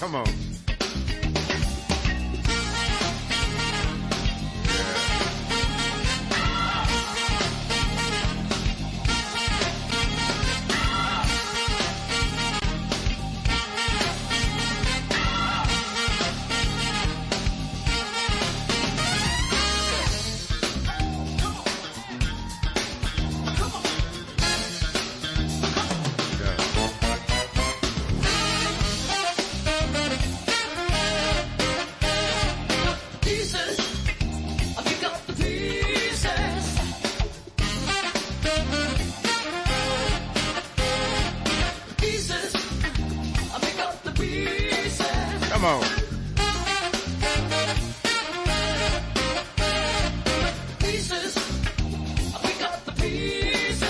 Come on. Come on. Pieces, I pick up the pieces.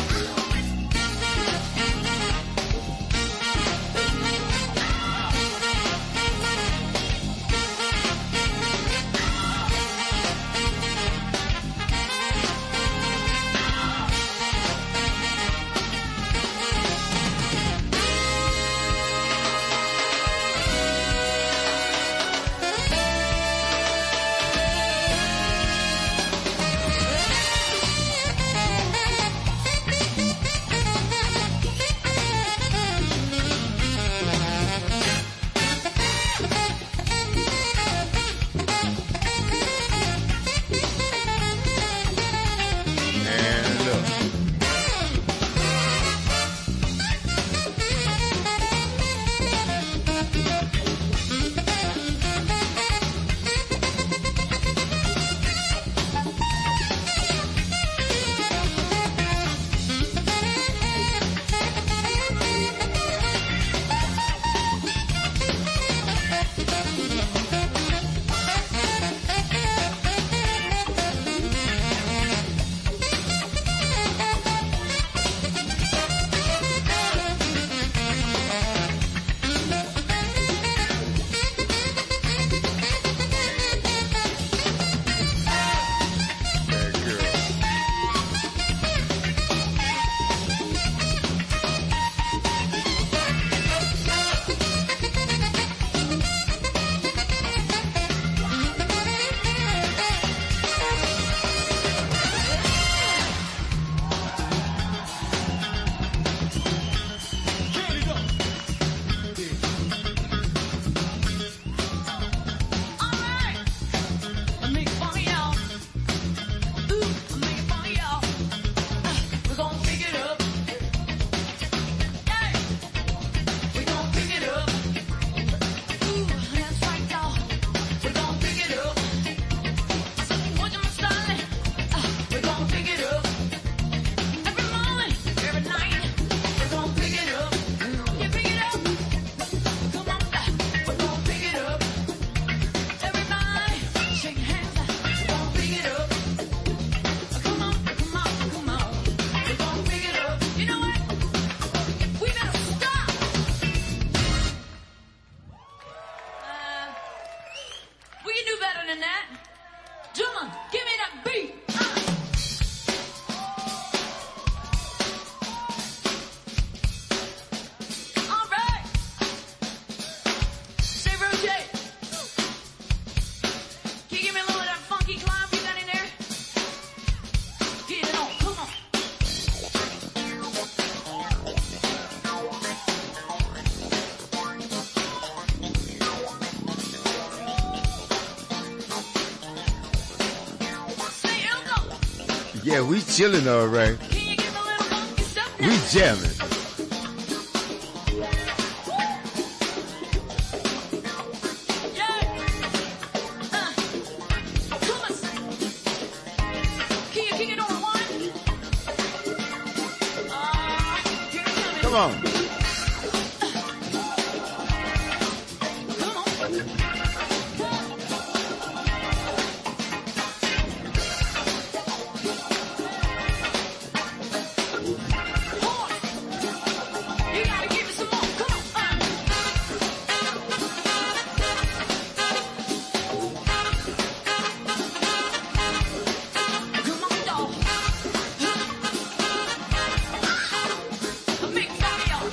Yeah, we chilling all right. We jamming. Come on. Big fire.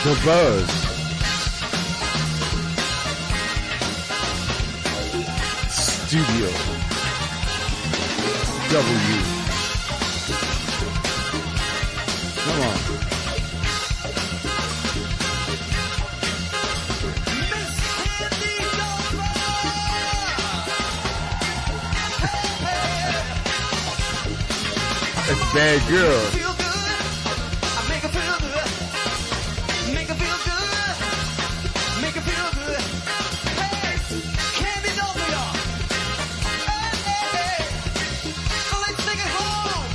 The Buzz. Studio W. Come on. That's a bad girl. Feel good. I make her feel good. Make her feel good. Make her feel good. Hey, Candy Dolphin, y'all. Hey, hey, hey. So let's take it home.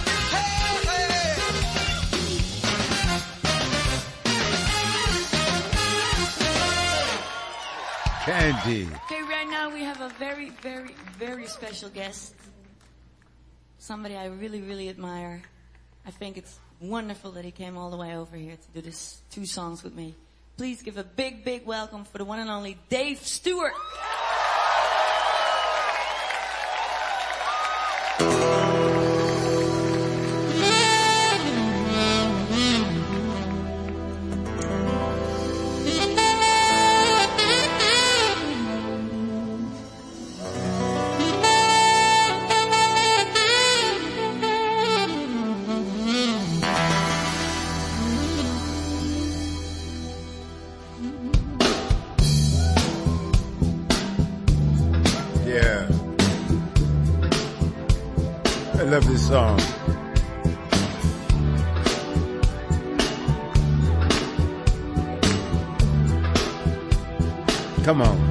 Hey, hey. Candy. Okay, right now we have a very, very, very special guest. Somebody I really, really admire. I think it's wonderful that he came all the way over here to do this 2 songs with me. Please give a big, big welcome for the one and only Dave Stewart. Yeah. I love this song. Come on.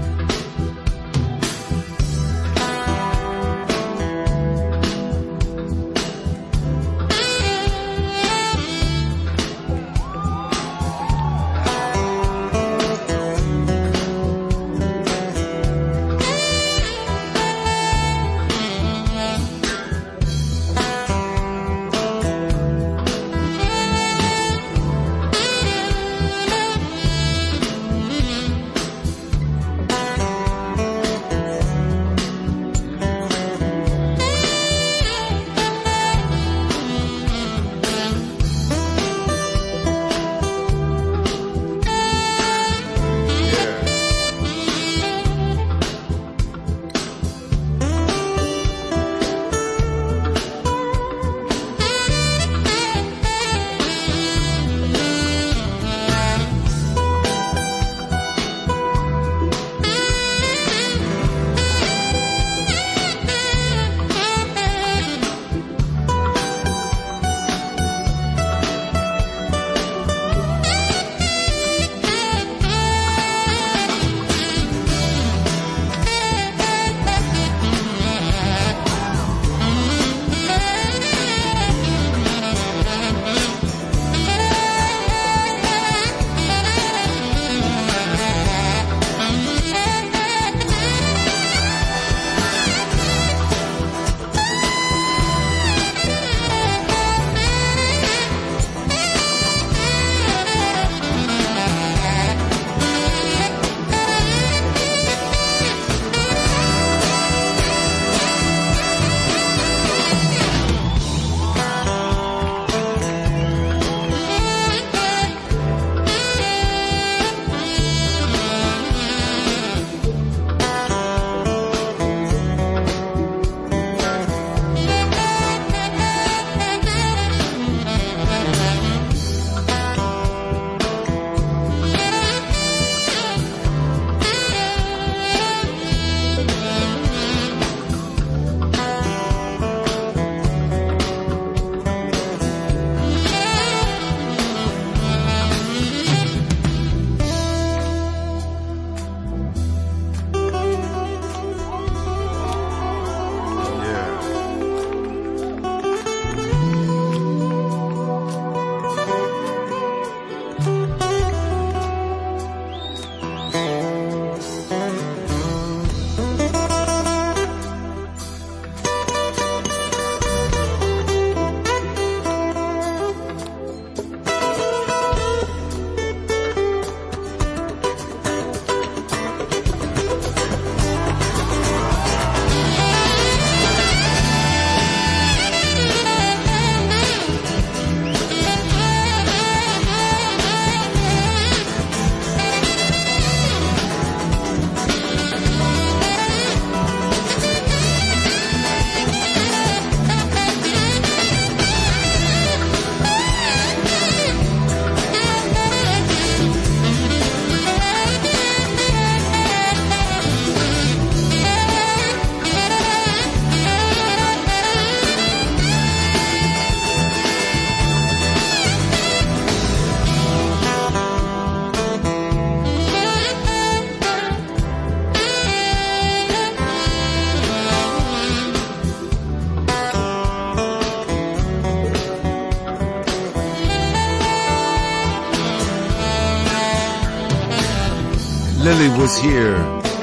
Lily was here.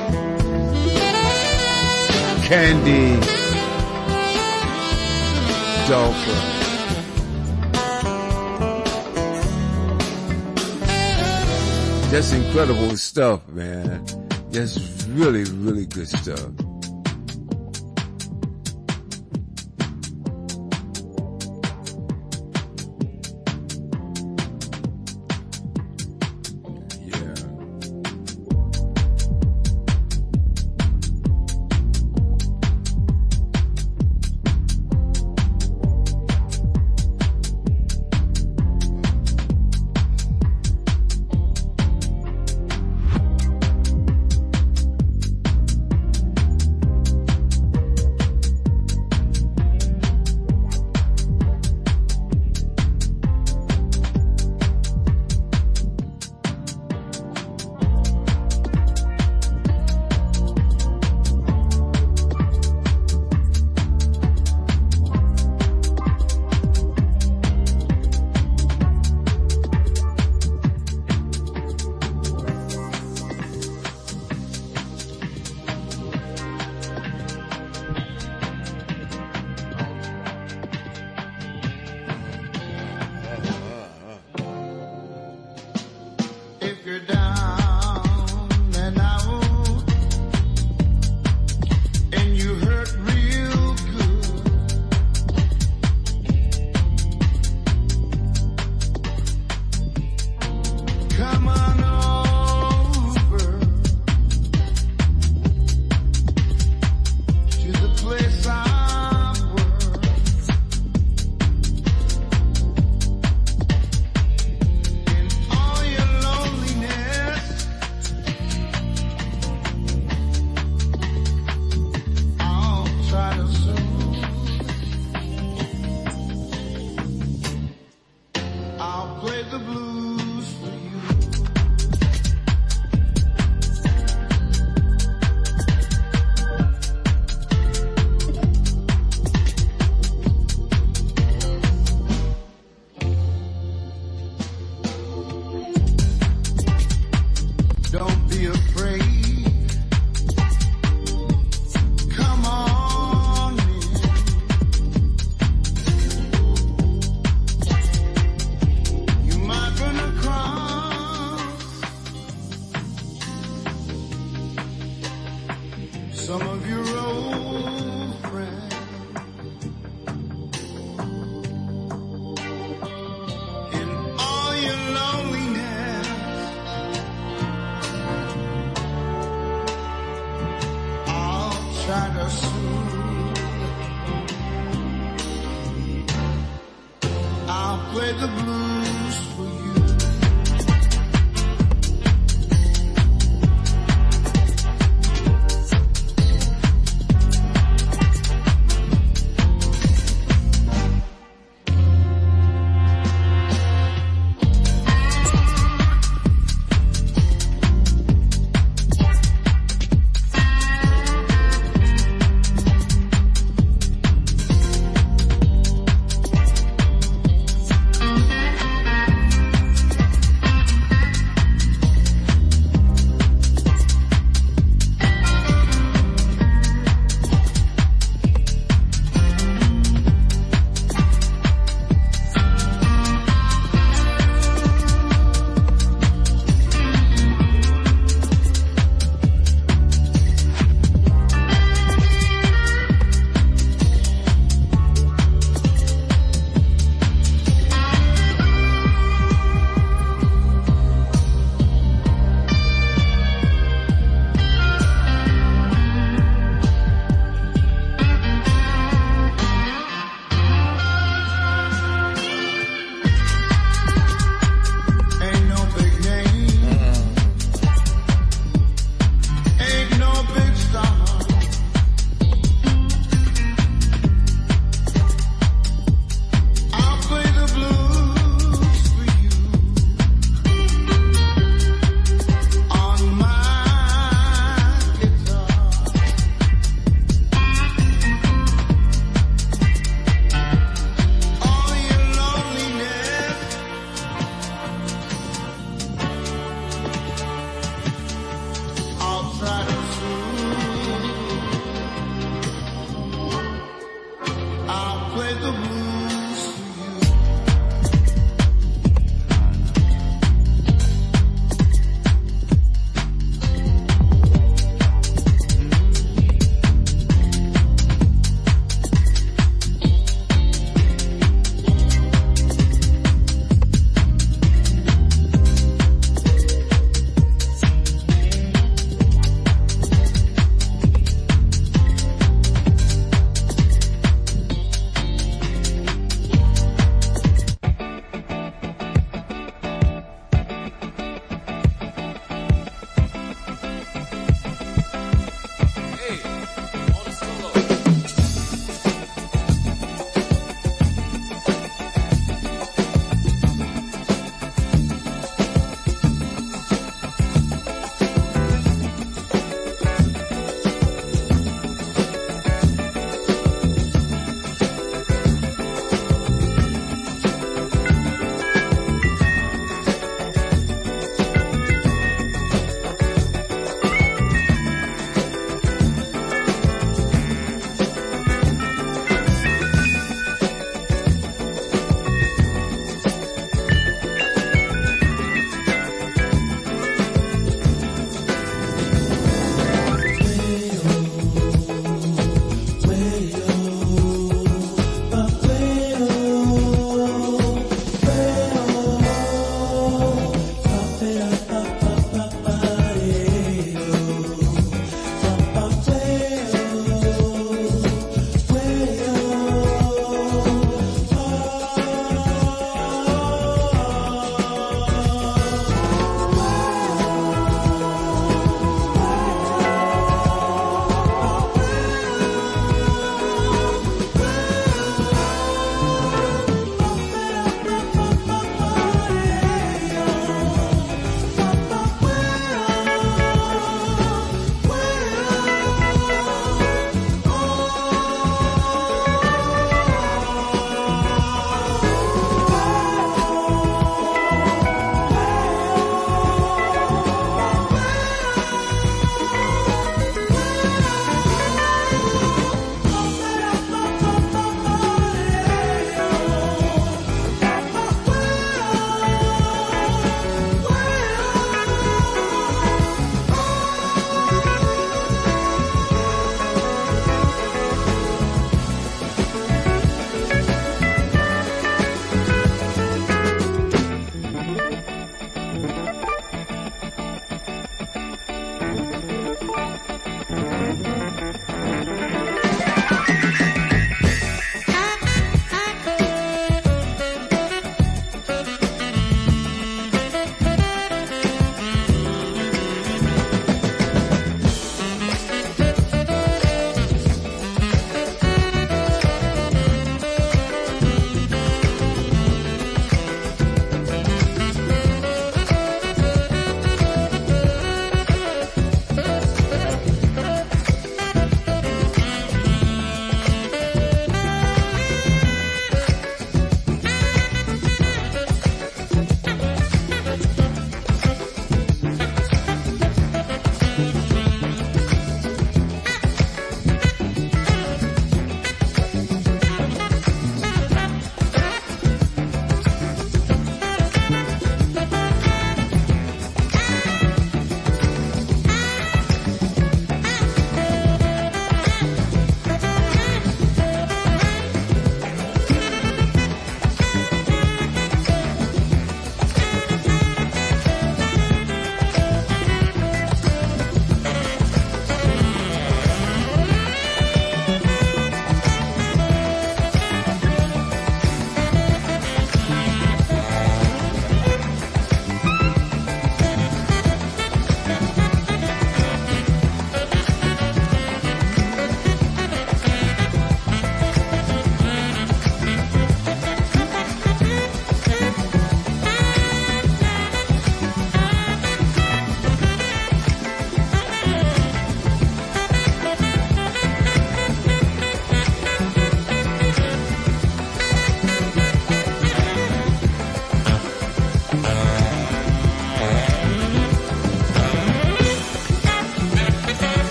Candy Dulfer. Just incredible stuff, man. Just really, really good stuff.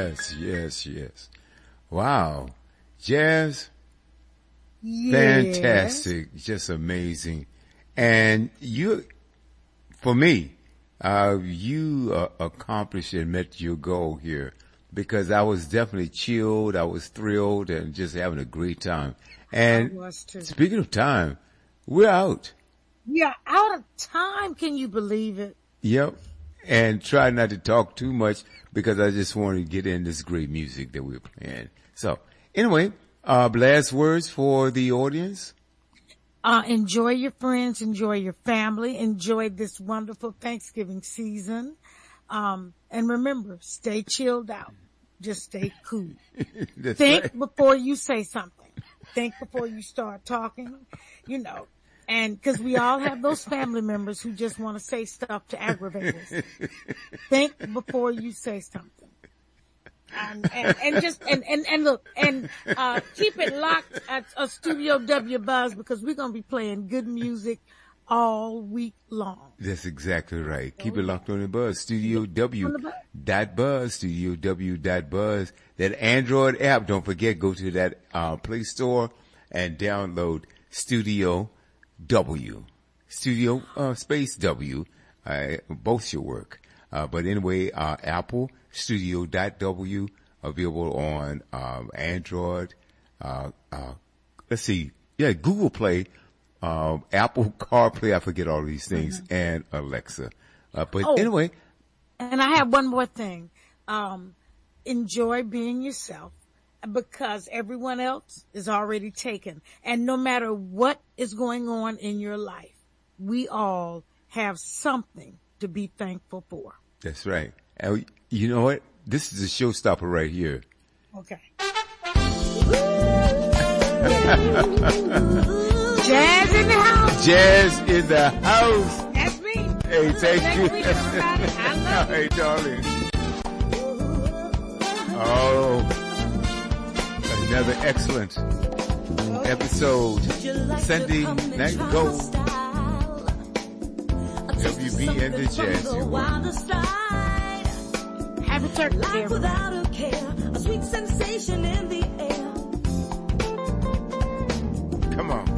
Yes, yes, yes. Wow. Jazz, Yes. fantastic. Just amazing. And for me, you accomplished and met your goal here because I was definitely chilled. I was thrilled and just having a great time. And I was too. speaking of time, we're out. We are out of time. Can you believe it? Yep. And try not to talk too much because I just want to get in this great music that we're playing. So anyway, last words for the audience. Enjoy your friends, enjoy your family, enjoy this wonderful Thanksgiving season. And remember, stay chilled out. Just stay cool. That's Think right. before you say something. Think before you start talking, you know. And cause we all have those family members who just want to say stuff to aggravate us. Think before you say something. And look, keep it locked at Studio W Buzz because we're going to be playing good music all week long. That's exactly right. Keep it locked on the buzz. Studio W dot buzz. Studio W dot buzz. That Android app. Don't forget, go to that Play Store and download Studio W. Studio space W. Both should work. But anyway, Apple Studio W available on Android. Let's see. Yeah, Google Play. Apple CarPlay, I forget all these things, and Alexa. Anyway. And I have one more thing. Enjoy being yourself because everyone else is already taken. And no matter what is going on in your life, we all have something to be thankful for. That's right. And you know what? This is a showstopper right here. Okay. Jazz in the house. Jazz in the house. That's me. Hey, thank you. Next week, everybody. I love you. Hey, darling. Oh, another excellent episode. Sunday night go. WB and the Jazz. Happy Turkey Day, everybody. Without a care, a sweet sensation in the air. Come on.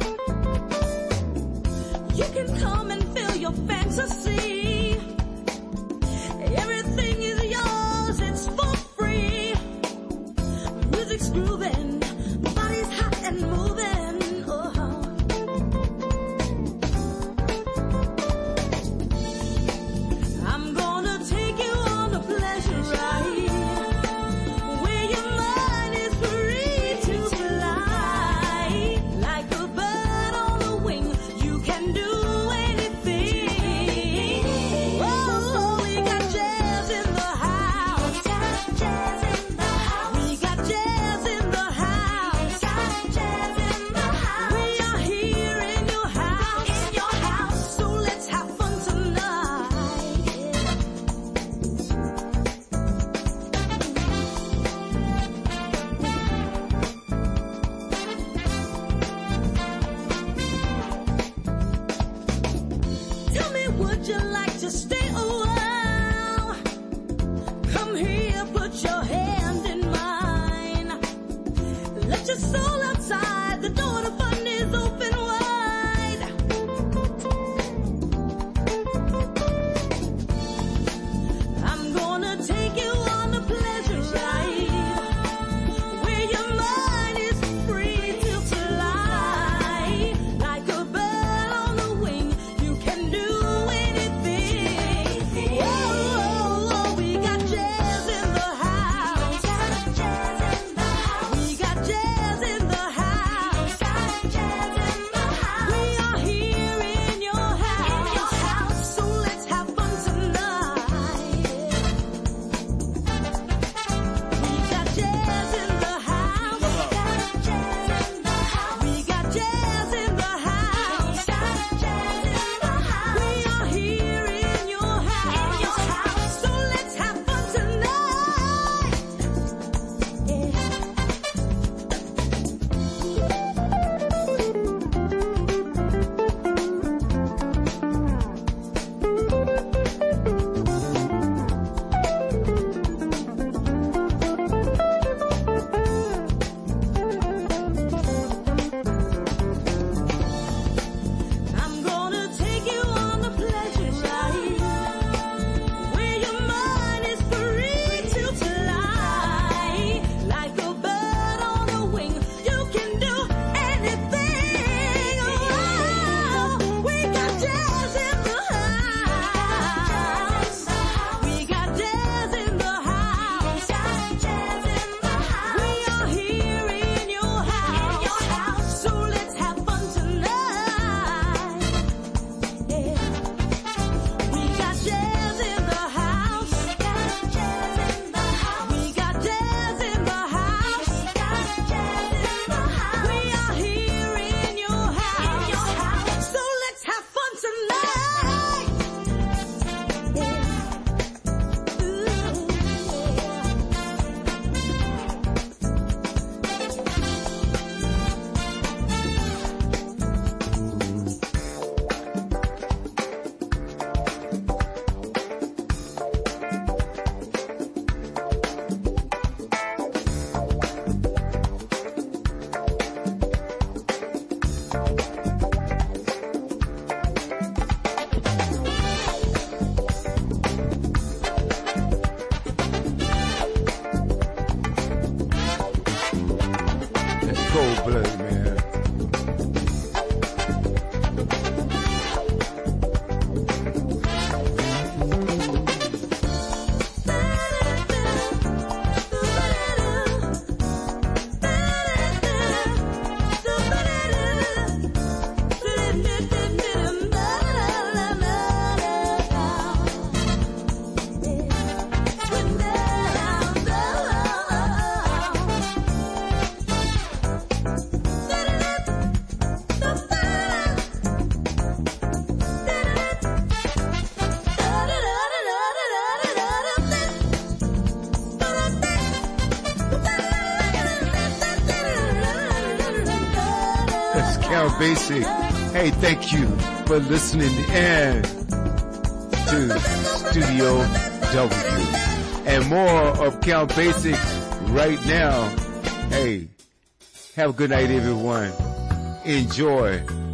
You can come and fill your fantasy. Everything is yours, it's for free. Music's grooving, my body's hot and moving. Oh. I'm gonna take you on a pleasure ride, where your mind is free to fly. Like a bird on the wing, you can do anything. Count Basic. Hey, thank you for listening in to Studio W. And more of Count Basic right now. Hey, have a good night, everyone. Enjoy.